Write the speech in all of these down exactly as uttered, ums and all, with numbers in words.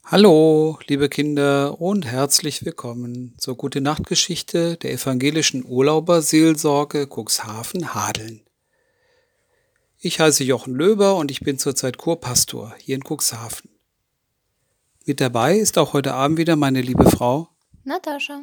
Hallo, liebe Kinder und herzlich willkommen zur Gute-Nacht-Geschichte der evangelischen Urlauberseelsorge Cuxhaven-Hadeln. Ich heiße Jochen Löber und ich bin zurzeit Kurpastor hier in Cuxhaven. Mit dabei ist auch heute Abend wieder meine liebe Frau Natascha.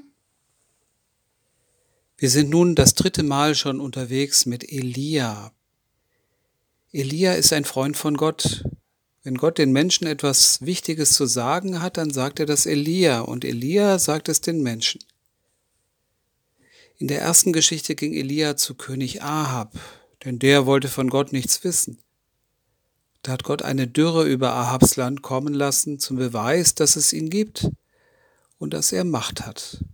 Wir sind nun das dritte Mal schon unterwegs mit Elia. Elia ist ein Freund von Gott. Wenn Gott den Menschen etwas Wichtiges zu sagen hat, dann sagt er das Elia und Elia sagt es den Menschen. In der ersten Geschichte ging Elia zu König Ahab, denn der wollte von Gott nichts wissen. Da hat Gott eine Dürre über Ahabs Land kommen lassen, zum Beweis, dass es ihn gibt und dass er Macht hat.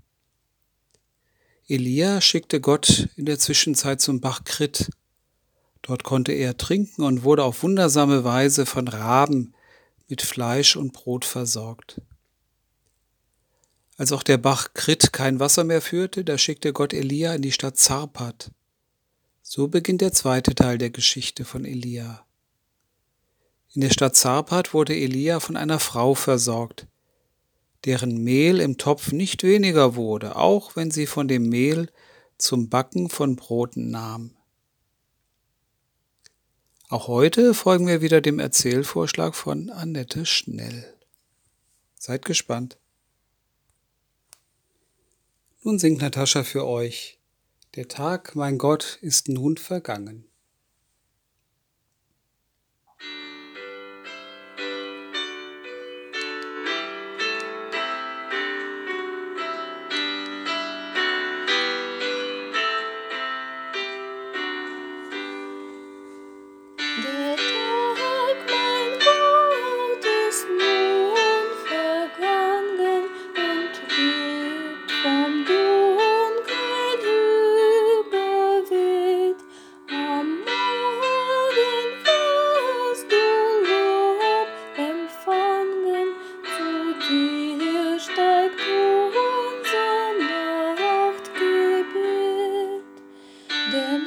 Elia schickte Gott in der Zwischenzeit zum Bach Krit. Dort konnte er trinken und wurde auf wundersame Weise von Raben mit Fleisch und Brot versorgt. Als auch der Bach Krit kein Wasser mehr führte, da schickte Gott Elia in die Stadt Zarpat. So beginnt der zweite Teil der Geschichte von Elia. In der Stadt Zarpat wurde Elia von einer Frau versorgt, deren Mehl im Topf nicht weniger wurde, auch wenn sie von dem Mehl zum Backen von Broten nahm. Auch heute folgen wir wieder dem Erzählvorschlag von Annette Schnell. Seid gespannt. Nun singt Natascha für euch. Der Tag, mein Gott, ist nun vergangen. Der Tag, mein Gott, ist nun vergangen und wird vom Dunkel überweht. Am Morgen wirst du Lob empfangen, zu dir steigt unser Nachtgebet. Denn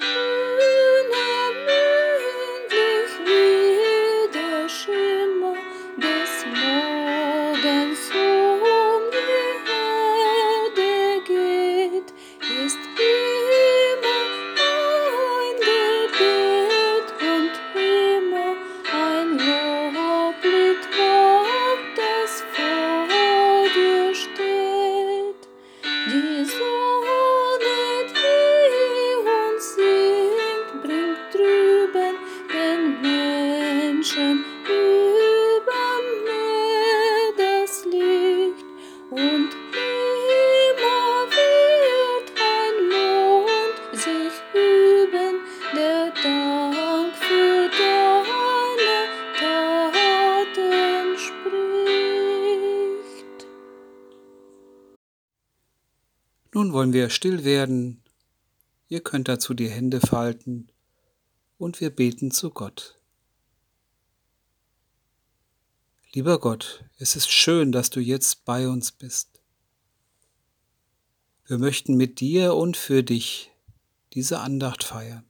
unermüdlich wie der Schimmer des Morgens um die Erde geht, ist immer ein Gebet und immer ein Loblied, Gott, das vor dir steht. Die Sonne, die uns singt, bringt drüben den Menschen über Meer das Licht. Und immer wird ein Mond sich üben, der Dank für deine Taten spricht. Nun wollen wir still werden. Ihr könnt dazu die Hände falten und wir beten zu Gott. Lieber Gott, es ist schön, dass du jetzt bei uns bist. Wir möchten mit dir und für dich diese Andacht feiern.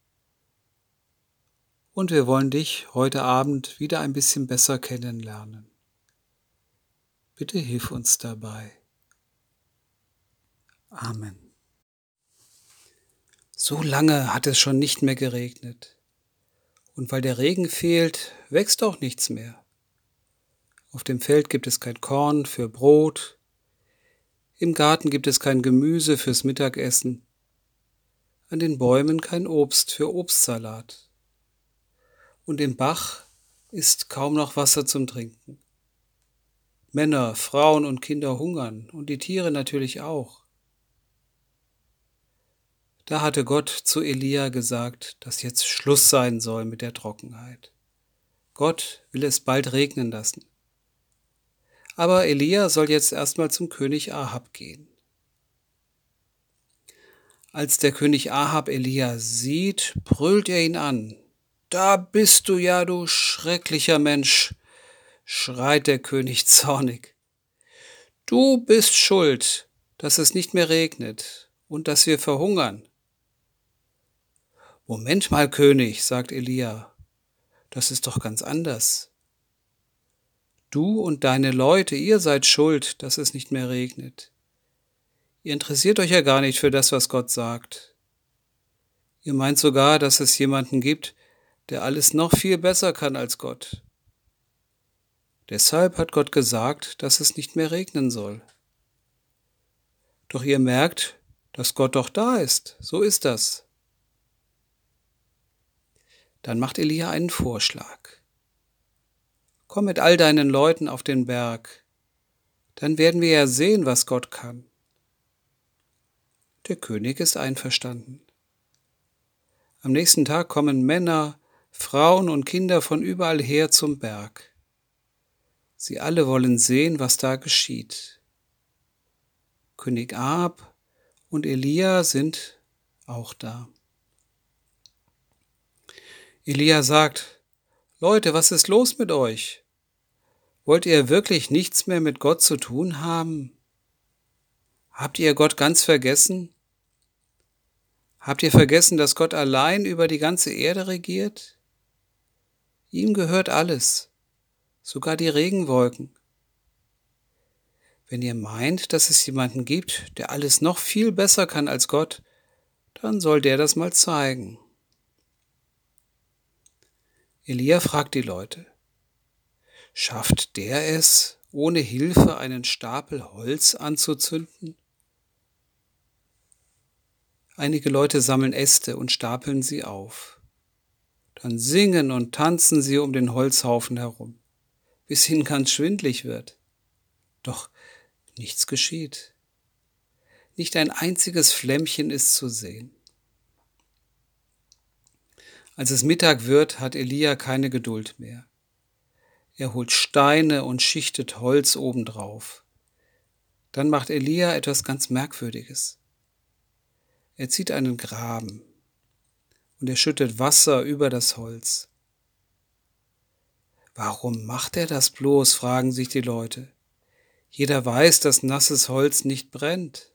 Und wir wollen dich heute Abend wieder ein bisschen besser kennenlernen. Bitte hilf uns dabei. Amen. So lange hat es schon nicht mehr geregnet. Und weil der Regen fehlt, wächst auch nichts mehr. Auf dem Feld gibt es kein Korn für Brot. Im Garten gibt es kein Gemüse fürs Mittagessen. An den Bäumen kein Obst für Obstsalat. Und im Bach ist kaum noch Wasser zum Trinken. Männer, Frauen und Kinder hungern und die Tiere natürlich auch. Da hatte Gott zu Elia gesagt, dass jetzt Schluss sein soll mit der Trockenheit. Gott will es bald regnen lassen. Aber Elia soll jetzt erstmal zum König Ahab gehen. Als der König Ahab Elia sieht, brüllt er ihn an. Da bist du ja, du schrecklicher Mensch, schreit der König zornig. Du bist schuld, dass es nicht mehr regnet und dass wir verhungern. Moment mal, König, sagt Elia, das ist doch ganz anders. Du und deine Leute, ihr seid schuld, dass es nicht mehr regnet. Ihr interessiert euch ja gar nicht für das, was Gott sagt. Ihr meint sogar, dass es jemanden gibt, der alles noch viel besser kann als Gott. Deshalb hat Gott gesagt, dass es nicht mehr regnen soll. Doch ihr merkt, dass Gott doch da ist. So ist das. Dann macht Elia einen Vorschlag. Komm mit all deinen Leuten auf den Berg. Dann werden wir ja sehen, was Gott kann. Der König ist einverstanden. Am nächsten Tag kommen Männer, Frauen und Kinder von überall her zum Berg. Sie alle wollen sehen, was da geschieht. König Ahab und Elia sind auch da. Elia sagt: Leute, was ist los mit euch? Wollt ihr wirklich nichts mehr mit Gott zu tun haben? Habt ihr Gott ganz vergessen? Habt ihr vergessen, dass Gott allein über die ganze Erde regiert? Ihm gehört alles, sogar die Regenwolken. Wenn ihr meint, dass es jemanden gibt, der alles noch viel besser kann als Gott, dann soll der das mal zeigen. Elia fragt die Leute: Schafft der es, ohne Hilfe einen Stapel Holz anzuzünden? Einige Leute sammeln Äste und stapeln sie auf. Dann singen und tanzen sie um den Holzhaufen herum, bis ihnen ganz schwindlig wird. Doch nichts geschieht. Nicht ein einziges Flämmchen ist zu sehen. Als es Mittag wird, hat Elia keine Geduld mehr. Er holt Steine und schichtet Holz obendrauf. Dann macht Elia etwas ganz Merkwürdiges. Er zieht einen Graben und er schüttet Wasser über das Holz. Warum macht er das bloß, fragen sich die Leute. Jeder weiß, dass nasses Holz nicht brennt.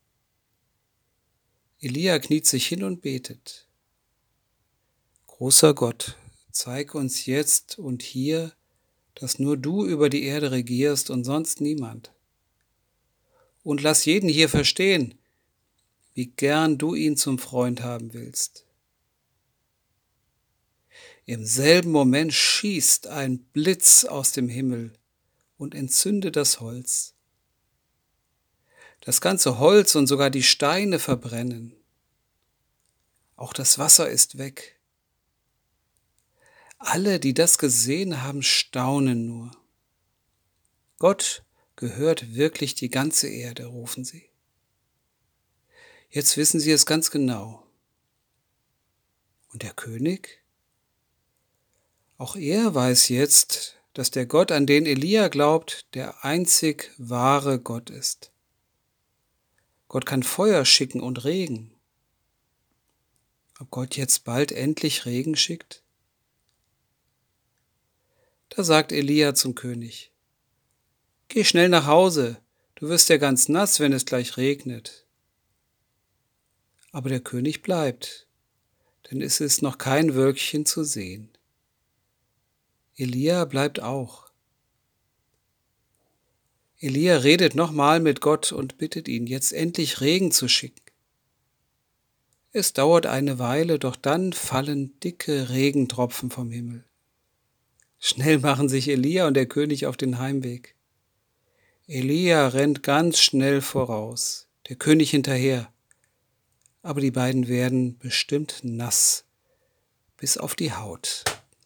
Elia kniet sich hin und betet. Großer Gott, zeig uns jetzt und hier, dass nur du über die Erde regierst und sonst niemand. Und lass jeden hier verstehen, wie gern du ihn zum Freund haben willst. Im selben Moment schießt ein Blitz aus dem Himmel und entzündet das Holz. Das ganze Holz und sogar die Steine verbrennen. Auch das Wasser ist weg. Alle, die das gesehen haben, staunen nur. Gott gehört wirklich die ganze Erde, rufen sie. Jetzt wissen sie es ganz genau. Und der König? Auch er weiß jetzt, dass der Gott, an den Elia glaubt, der einzig wahre Gott ist. Gott kann Feuer schicken und Regen. Ob Gott jetzt bald endlich Regen schickt? Da sagt Elia zum König: Geh schnell nach Hause, du wirst ja ganz nass, wenn es gleich regnet. Aber der König bleibt, denn es ist noch kein Wölkchen zu sehen. Elia bleibt auch. Elia redet nochmal mit Gott und bittet ihn, jetzt endlich Regen zu schicken. Es dauert eine Weile, doch dann fallen dicke Regentropfen vom Himmel. Schnell machen sich Elia und der König auf den Heimweg. Elia rennt ganz schnell voraus, der König hinterher. Aber die beiden werden bestimmt nass, bis auf die Haut.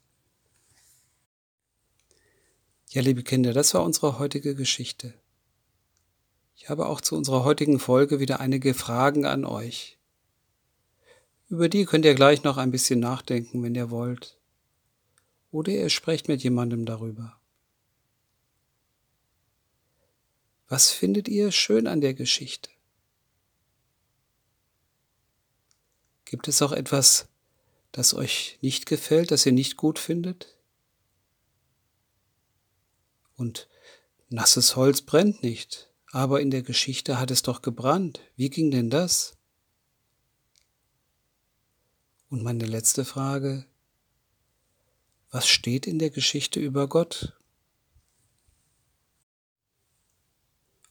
Ja, liebe Kinder, das war unsere heutige Geschichte. Ich habe auch zu unserer heutigen Folge wieder einige Fragen an euch. Über die könnt ihr gleich noch ein bisschen nachdenken, wenn ihr wollt. Oder ihr sprecht mit jemandem darüber. Was findet ihr schön an der Geschichte? Gibt es auch etwas, das euch nicht gefällt, das ihr nicht gut findet? Und nasses Holz brennt nicht, aber in der Geschichte hat es doch gebrannt. Wie ging denn das? Und meine letzte Frage: Was steht in der Geschichte über Gott?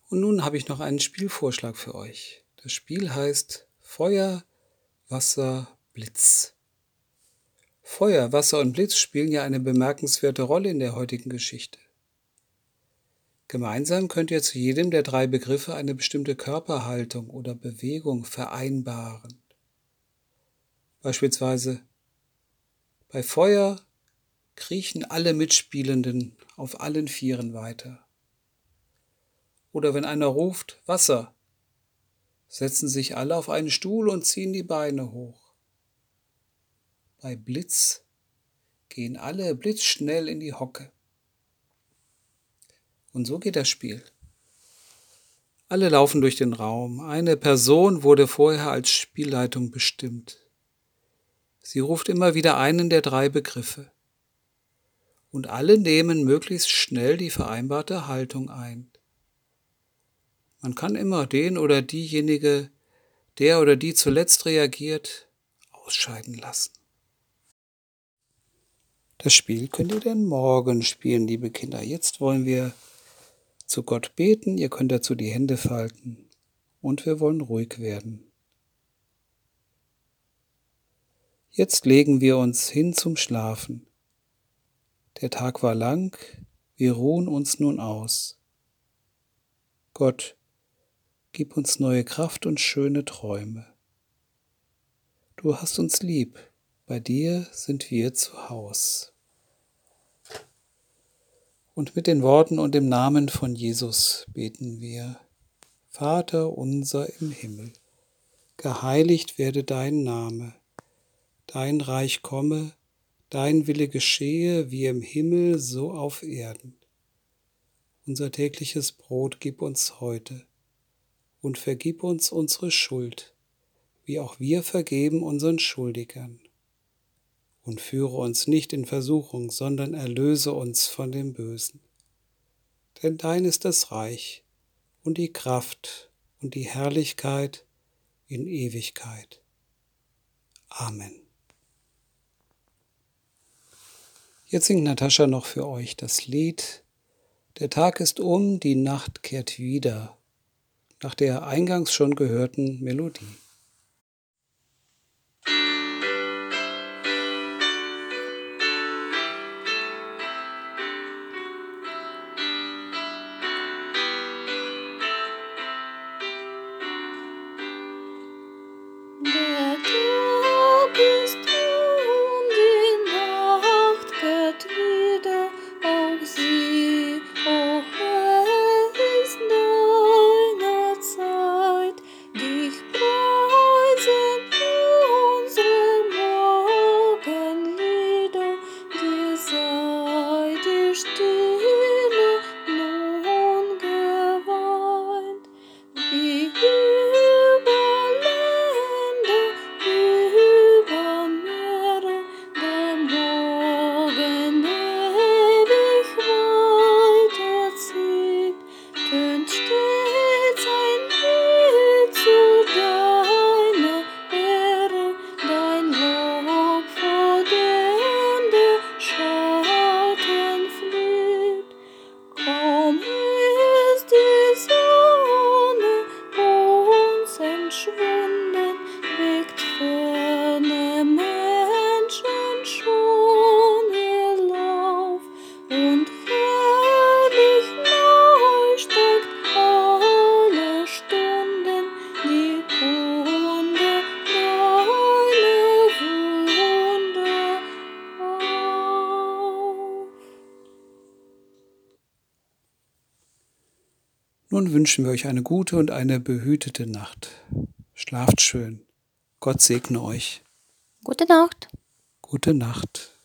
Und nun habe ich noch einen Spielvorschlag für euch. Das Spiel heißt Feuer, Wasser, Blitz. Feuer, Wasser und Blitz spielen ja eine bemerkenswerte Rolle in der heutigen Geschichte. Gemeinsam könnt ihr zu jedem der drei Begriffe eine bestimmte Körperhaltung oder Bewegung vereinbaren. Beispielsweise bei Feuer kriechen alle Mitspielenden auf allen Vieren weiter. Oder wenn einer ruft Wasser, setzen sich alle auf einen Stuhl und ziehen die Beine hoch. Bei Blitz gehen alle blitzschnell in die Hocke. Und so geht das Spiel. Alle laufen durch den Raum. Eine Person wurde vorher als Spielleitung bestimmt. Sie ruft immer wieder einen der drei Begriffe. Und alle nehmen möglichst schnell die vereinbarte Haltung ein. Man kann immer den oder diejenige, der oder die zuletzt reagiert, ausscheiden lassen. Das Spiel könnt ihr dann morgen spielen, liebe Kinder. Jetzt wollen wir zu Gott beten, ihr könnt dazu die Hände falten und wir wollen ruhig werden. Jetzt legen wir uns hin zum Schlafen. Der Tag war lang, wir ruhen uns nun aus. Gott, gib uns neue Kraft und schöne Träume. Du hast uns lieb, bei dir sind wir zu Haus. Und mit den Worten und im Namen von Jesus beten wir: Vater unser im Himmel, geheiligt werde dein Name, dein Reich komme, dein Wille geschehe, wie im Himmel, so auf Erden. Unser tägliches Brot gib uns heute und vergib uns unsere Schuld, wie auch wir vergeben unseren Schuldigern. Und führe uns nicht in Versuchung, sondern erlöse uns von dem Bösen. Denn dein ist das Reich und die Kraft und die Herrlichkeit in Ewigkeit. Amen. Jetzt singt Natascha noch für euch das Lied Der Tag ist um, die Nacht kehrt wieder, nach der eingangs schon gehörten Melodie. Der Tag ist um, die Nacht kehrt wieder, auch sie, auch es ist deiner Zeit, dich preisen unsere Morgenlieder, dir sei die Stille nun geweiht, wie über Länder, über Meere, der Morgen ewig weiterzieht, tönt stets ein Lied zu deiner Ehre, dein Lob, vor dem der Schatten flieht. Kaum ist die Sonne uns entschwunden, weckt ferne Menschen schon ihr Lauf, und herrlich neu steigt alle Stunden die Kunde deiner Wunder auf. Nun wünschen wir euch eine gute und eine behütete Nacht. Schlaft schön. Gott segne euch. Gute Nacht. Gute Nacht.